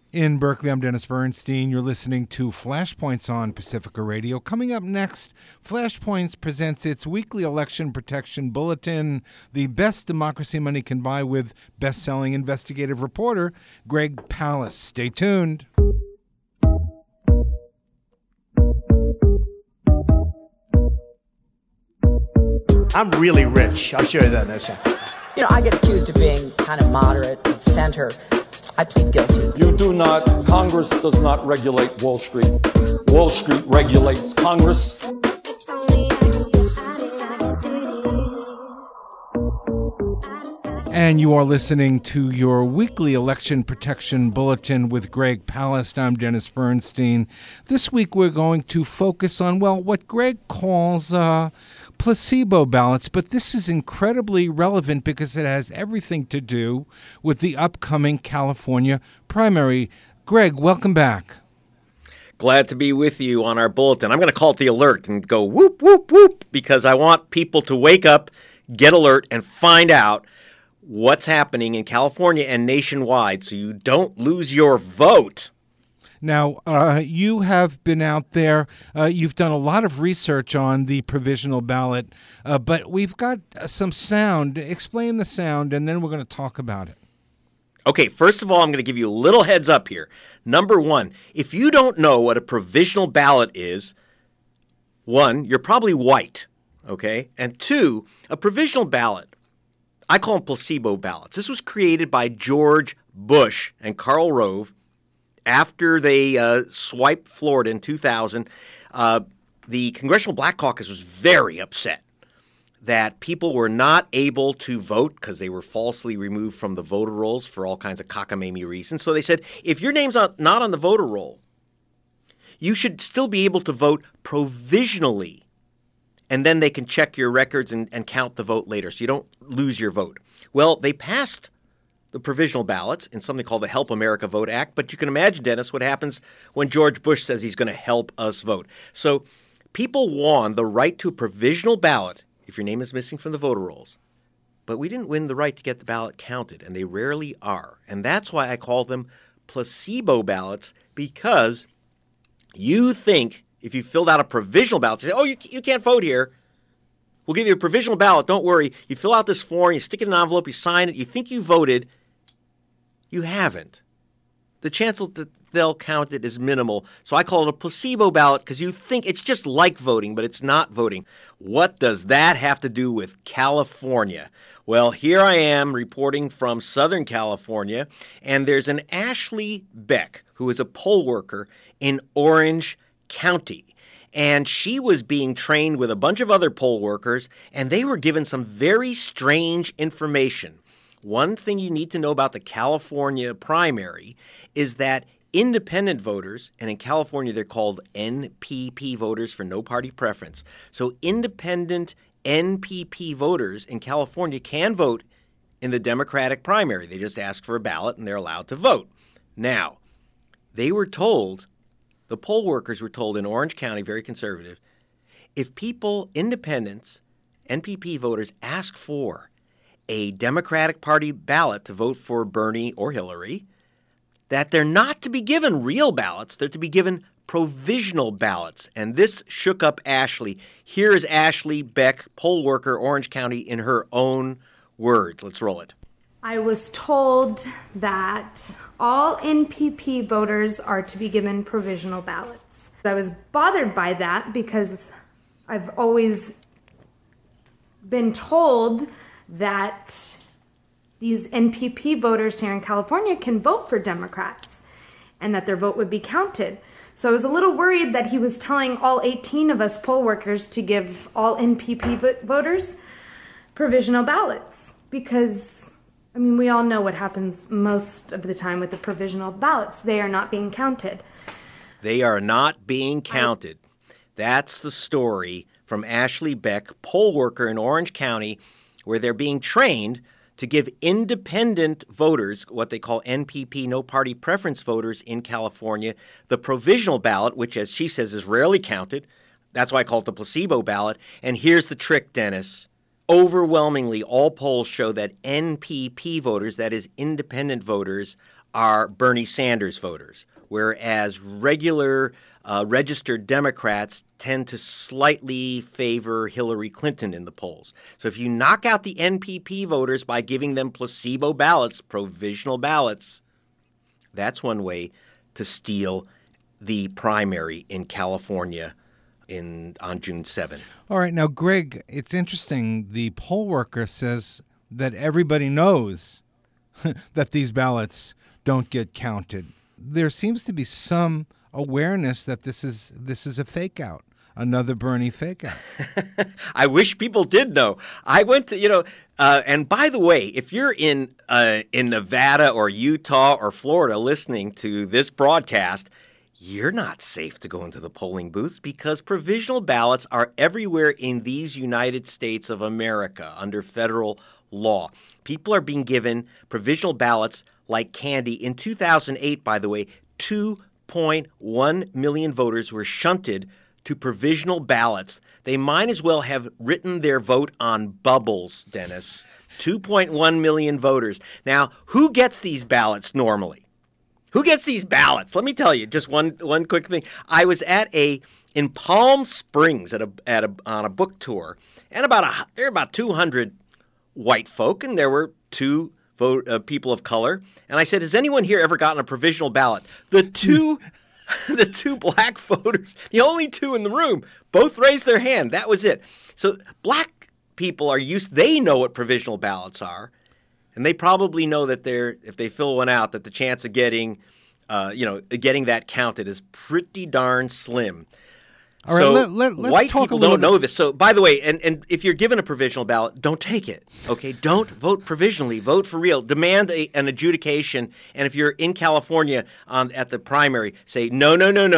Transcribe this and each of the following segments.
In Berkeley, I'm Dennis Bernstein. You're listening to Flashpoints on Pacifica Radio. Coming up next, Flashpoints presents its weekly election protection bulletin, the best democracy money can buy, with best-selling investigative reporter Greg Palast. Stay tuned. I'm really rich. I'll show you that in a second. You know, I get accused of being kind of moderate and center. I plead guilty. You do not, Congress does not regulate Wall Street. Wall Street regulates Congress. And you are listening to your weekly election protection bulletin with Greg Palast. I'm Dennis Bernstein. This week we're going to focus on, well, what Greg calls placebo ballots, but this is incredibly relevant because it has everything to do with the upcoming California primary. Greg, welcome back. Glad to be with you on our bulletin. I'm going to call it the alert and go whoop, whoop, whoop, because I want people to wake up, get alert, and find out what's happening in California and nationwide so you don't lose your vote. Now, you have been out there. You've done a lot of research on the provisional ballot, but we've got some sound. Explain the sound, and then we're going to talk about it. Okay, first of all, I'm going to give you a little heads up here. Number one, if you don't know what a provisional ballot is, one, you're probably white, okay? And two, a provisional ballot, I call them placebo ballots. This was created by George Bush and Karl Rove after they swiped Florida in 2000. The Congressional Black Caucus was very upset that people were not able to vote because they were falsely removed from the voter rolls for all kinds of cockamamie reasons. So they said, if your name's not on the voter roll, you should still be able to vote provisionally. And then they can check your records and count the vote later so you don't lose your vote. Well, they passed the provisional ballots in something called the Help America Vote Act. But you can imagine, Dennis, what happens when George Bush says he's going to help us vote. So people won the right to a provisional ballot if your name is missing from the voter rolls. But we didn't win the right to get the ballot counted, and they rarely are. And that's why I call them placebo ballots, because you think if you filled out a provisional ballot, you say, oh, you can't vote here. We'll give you a provisional ballot. Don't worry. You fill out this form, you stick it in an envelope, you sign it, you think you voted. You haven't. The chance that they'll count it is minimal. So I call it a placebo ballot because you think it's just like voting, but it's not voting. What does that have to do with California? Well, here I am reporting from Southern California, and there's an Ashley Beck, who is a poll worker in Orange County. And she was being trained with a bunch of other poll workers, and they were given some very strange information. One thing you need to know about the California primary is that independent voters, and in California they're called NPP voters for no party preference. So independent NPP voters in California can vote in the Democratic primary. They just ask for a ballot and they're allowed to vote. Now, they were told, the poll workers were told in Orange County, very conservative, if people, independents, NPP voters, ask for a Democratic Party ballot to vote for Bernie or Hillary, that they're not to be given real ballots, they're to be given provisional ballots. And this shook up Ashley. Here is Ashley Beck, poll worker, Orange County, in her own words. Let's roll it. I was told that all NPP voters are to be given provisional ballots. I was bothered by that because I've always been told that these NPP voters here in California can vote for Democrats and that their vote would be counted. So I was a little worried that he was telling all 18 of us poll workers to give all NPP voters provisional ballots because, I mean, we all know what happens most of the time with the provisional ballots. They are not being counted. They are not being counted. That's the story from Ashley Beck, poll worker in Orange County, where they're being trained to give independent voters, what they call NPP, no party preference voters in California, the provisional ballot, which, as she says, is rarely counted. That's why I call it the placebo ballot. And here's the trick, Dennis. Overwhelmingly, all polls show that NPP voters, that is independent voters, are Bernie Sanders voters, whereas regular registered Democrats tend to slightly favor Hillary Clinton in the polls. So if you knock out the NPP voters by giving them placebo ballots, provisional ballots, that's one way to steal the primary in California on June 7. All right. Now, Greg, it's interesting. The poll worker says that everybody knows that these ballots don't get counted. There seems to be some awareness that this is a fake out, another Bernie fake out. I wish people did know. I went to, and by the way, if you're in Nevada or Utah or Florida listening to this broadcast, you're not safe to go into the polling booths because provisional ballots are everywhere in these United States of America under federal law. People are being given provisional ballots like candy. In 2008, by the way, 2.1 million voters were shunted to provisional ballots. They might as well have written their vote on bubbles, Dennis. 2.1 million voters. Now, who gets these ballots normally? Who gets these ballots? Let me tell you just one quick thing. I was in Palm Springs on a book tour, and there were about 200 white folk, and there were two people of color. And I said, "Has anyone here ever gotten a provisional ballot?" The two black voters, the only two in the room, both raised their hand. That was it. So black people they know what provisional ballots are. And they probably know that if they fill one out, that the chance of getting that counted is pretty darn slim. All right, so let's white talk people a little don't know this. So, by the way, and if you're given a provisional ballot, don't take it. Okay, don't vote provisionally. Vote for real. Demand an adjudication. And if you're in California at the primary, say no.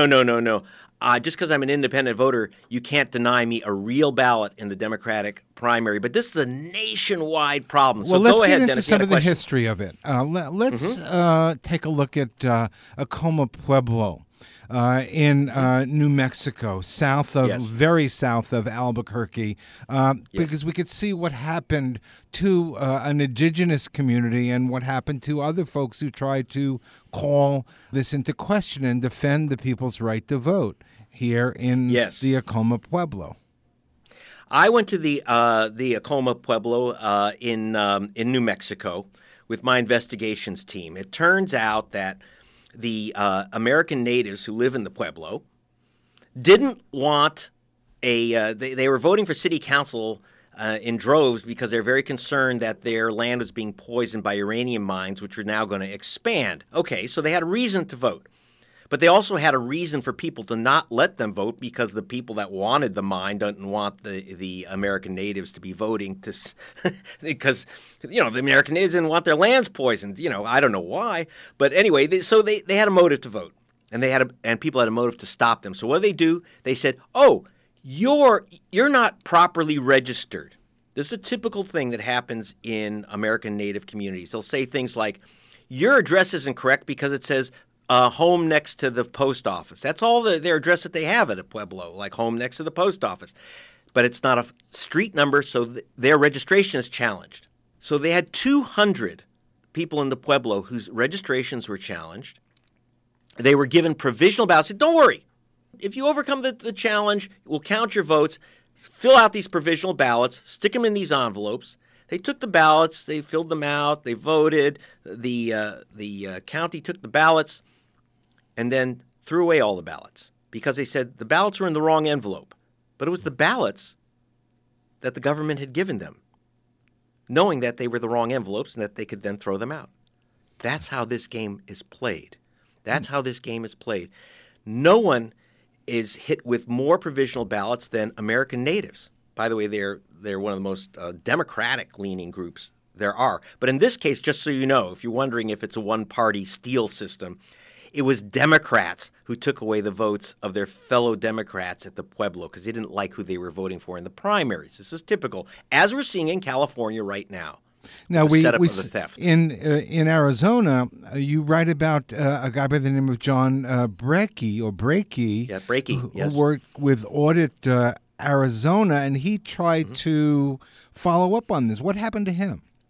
Just because I'm an independent voter, you can't deny me a real ballot in the Democratic primary. But this is a nationwide problem. So well, let's go ahead, get into Dennis, some of the history of it. Let's take a look at Acoma Pueblo in New Mexico, very south of Albuquerque, because we could see what happened to an indigenous community and what happened to other folks who tried to call this into question and defend the people's right to vote here in the Acoma Pueblo. I went to the Acoma Pueblo in New Mexico with my investigations team. It turns out that the American natives who live in the Pueblo didn't want they were voting for city council in droves because they're very concerned that their land was being poisoned by uranium mines, which are now going to expand. Okay, so they had a reason to vote. But they also had a reason for people to not let them vote because the people that wanted the mine didn't want the American natives to be voting because, the American natives didn't want their lands poisoned. I don't know why. But anyway, they had a motive to vote, and people had a motive to stop them. So what do? They said, "Oh, you're not properly registered." This is a typical thing that happens in American Native communities. They'll say things like, "Your address isn't correct because it says home next to the post office." That's all their address that they have at a Pueblo, like home next to the post office. But it's not a street number, so their registration is challenged. So they had 200 people in the Pueblo whose registrations were challenged. They were given provisional ballots. Said, "Don't worry. If you overcome the challenge, we'll count your votes. Fill out these provisional ballots. Stick them in these envelopes." They took the ballots. They filled them out. They voted. The county took the ballots and then threw away all the ballots because they said the ballots were in the wrong envelope. But it was the ballots that the government had given them, knowing that they were the wrong envelopes and that they could then throw them out. That's how this game is played. No one is hit with more provisional ballots than American natives. By the way, they're one of the most Democratic-leaning groups there are. But in this case, just so you know, if you're wondering if it's a one-party steal system, it was Democrats who took away the votes of their fellow Democrats at the Pueblo because they didn't like who they were voting for in the primaries. This is typical, as we're seeing in California right now. Now the setup of the theft. In Arizona, you write about a guy by the name of John Breakey. Yeah, Breakey, yes. Who worked with Audit Arizona, and he tried to follow up on this. What happened to him?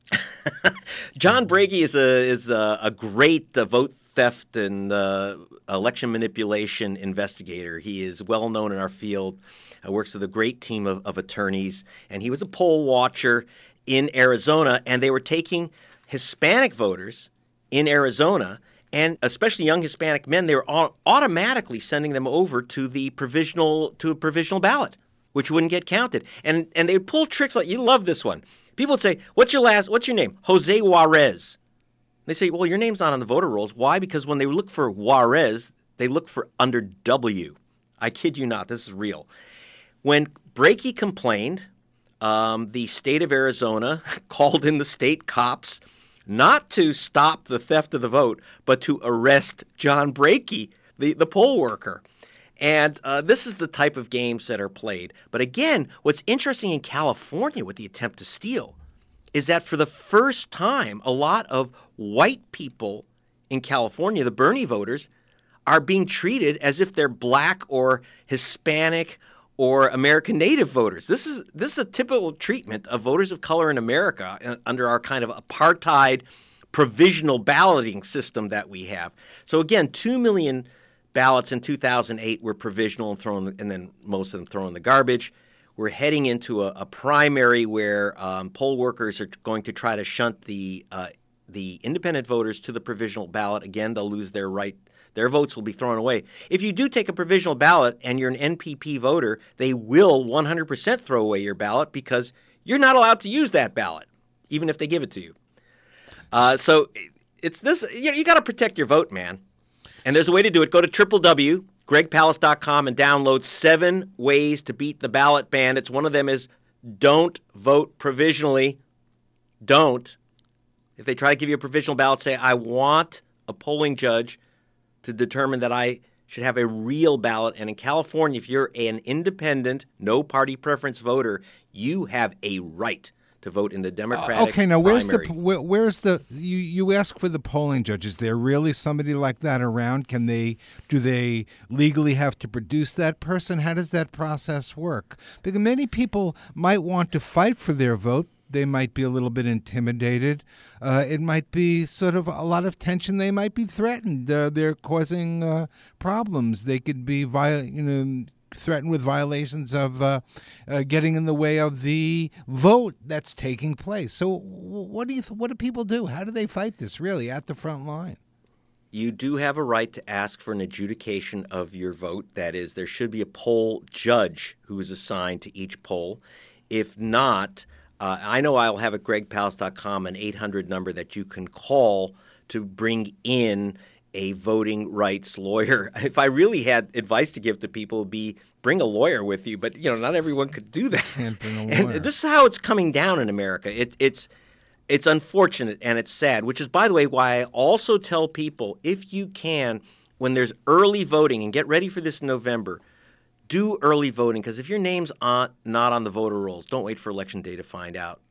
John Brakey is a great vote theft and election manipulation investigator. He is well known in our field. Works with a great team of attorneys, and he was a poll watcher in Arizona, and they were taking Hispanic voters in Arizona, and especially young Hispanic men. They were automatically sending them over to a provisional ballot, which wouldn't get counted. And they would pull tricks like, you love this one. People would say, what's your name? Jose Juarez. They say, well, your name's not on the voter rolls. Why? Because when they look for Juarez, they look for under W. I kid you not. This is real. When Brakey complained, the state of Arizona called in the state cops not to stop the theft of the vote, but to arrest John Brakey, the poll worker. And this is the type of games that are played. But again, what's interesting in California with the attempt to steal is that for the first time, a lot of white people in California, the Bernie voters, are being treated as if they're black or Hispanic or American Native voters. This is a typical treatment of voters of color in America under our kind of apartheid provisional balloting system that we have. So again, 2 million ballots in 2008 were provisional and then most of them thrown in the garbage. We're heading into a primary where poll workers are going to try to shunt the independent voters to the provisional ballot. Again, they'll lose their right. Their votes will be thrown away. If you do take a provisional ballot and you're an NPP voter, they will 100% throw away your ballot because you're not allowed to use that ballot, even if they give it to you. So it's this. You got to protect your vote, man. And there's a way to do it. Go to www.gregpalast.com and download 7 ways to beat the ballot bandits. One of them is don't vote provisionally. Don't. If they try to give you a provisional ballot, say, I want a polling judge to determine that I should have a real ballot. And in California, if you're an independent, no party preference voter, you have a right to vote in the Democratic okay, now primary. where's the you ask for the polling judge. Is there really somebody like that around? Do they legally have to produce that person? How does that process work? Because many people might want to fight for their vote. They might be a little bit intimidated. It might be sort of a lot of tension. They might be threatened. They're causing problems. They could be threatened with violations of getting in the way of the vote that's taking place. So what do people do? How do they fight this really at the front line? You do have a right to ask for an adjudication of your vote. That is, there should be a poll judge who is assigned to each poll. If not, I know I'll have at gregpalast.com an 800 number that you can call to bring in a voting rights lawyer. If I really had advice to give to people, it'd be bring a lawyer with you. But not everyone could do that. Can't bring a lawyer. And this is how it's coming down in America. It's unfortunate and it's sad. Which is, by the way, why I also tell people, if you can, when there's early voting, and get ready for this in November, do early voting, because if your name's not on the voter rolls, don't wait for election day to find out.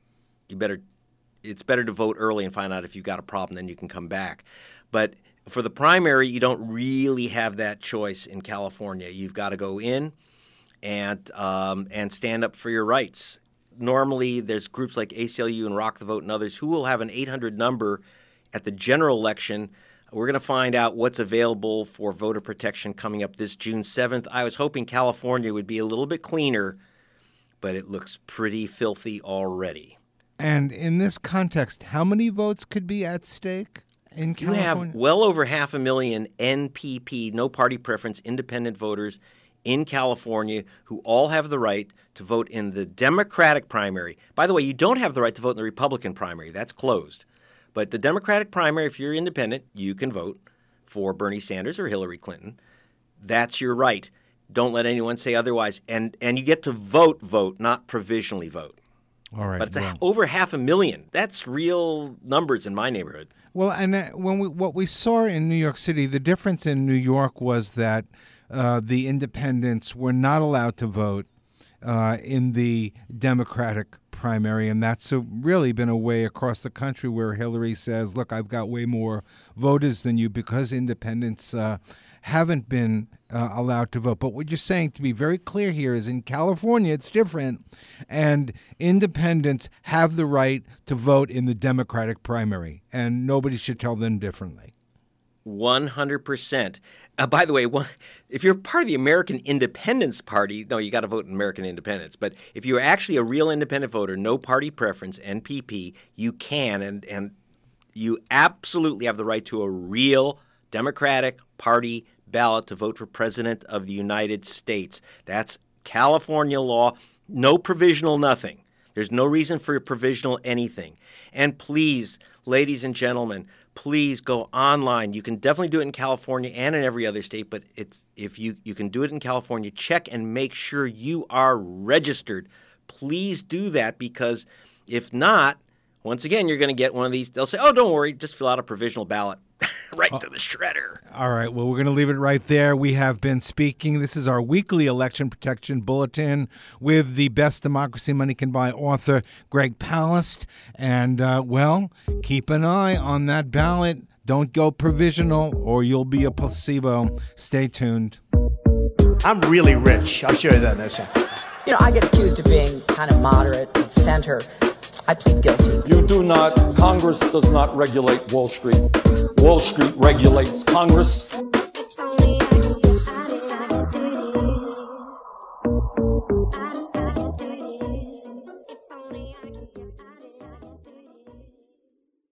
It's better to vote early and find out if you've got a problem, then you can come back. But for the primary, you don't really have that choice in California. You've got to go in and stand up for your rights. Normally, there's groups like ACLU and Rock the Vote and others who will have an 800 number at the general election. We're going to find out what's available for voter protection coming up this June 7th. I was hoping California would be a little bit cleaner, but it looks pretty filthy already. And in this context, how many votes could be at stake in California? You have well over 500,000 NPP, no party preference, independent voters in California who all have the right to vote in the Democratic primary. By the way, you don't have the right to vote in the Republican primary. That's closed. But the Democratic primary, if you're independent, you can vote for Bernie Sanders or Hillary Clinton. That's your right. Don't let anyone say otherwise. And you get to vote, not provisionally vote. All right. But it's over 500,000. That's real numbers in my neighborhood. Well, and what we saw in New York City, the difference in New York was that the independents were not allowed to vote in the Democratic primary, and that's really been a way across the country where Hillary says, look, I've got way more voters than you because independents haven't been allowed to vote. But what you're saying, to be very clear here, is in California it's different, and independents have the right to vote in the Democratic primary, and nobody should tell them differently. 100%. By the way, if you're part of the American Independence Party, no, you got to vote in American Independence. But if you're actually a real independent voter, no party preference, NPP, you can, and you absolutely have the right to a real Democratic Party ballot to vote for President of the United States. That's California law. No provisional nothing. There's no reason for a provisional anything. And please, ladies and gentlemen, please go online. You can definitely do it in California and in every other state, but if you can do it in California, check and make sure you are registered. Please do that, because if not, once again, you're going to get one of these. They'll say, oh, don't worry, just fill out a provisional ballot. Right to the shredder. All right. Well, we're going to leave it right there. We have been speaking. This is our weekly election protection bulletin with the Best Democracy Money Can Buy author, Greg Palast. And, well, keep an eye on that ballot. Don't go provisional or you'll be a placebo. Stay tuned. I'm really rich. I'll show you that in a second. You know, I get accused of being kind of moderate and center. I plead guilty. You do not, Congress does not regulate Wall Street. Wall Street regulates Congress.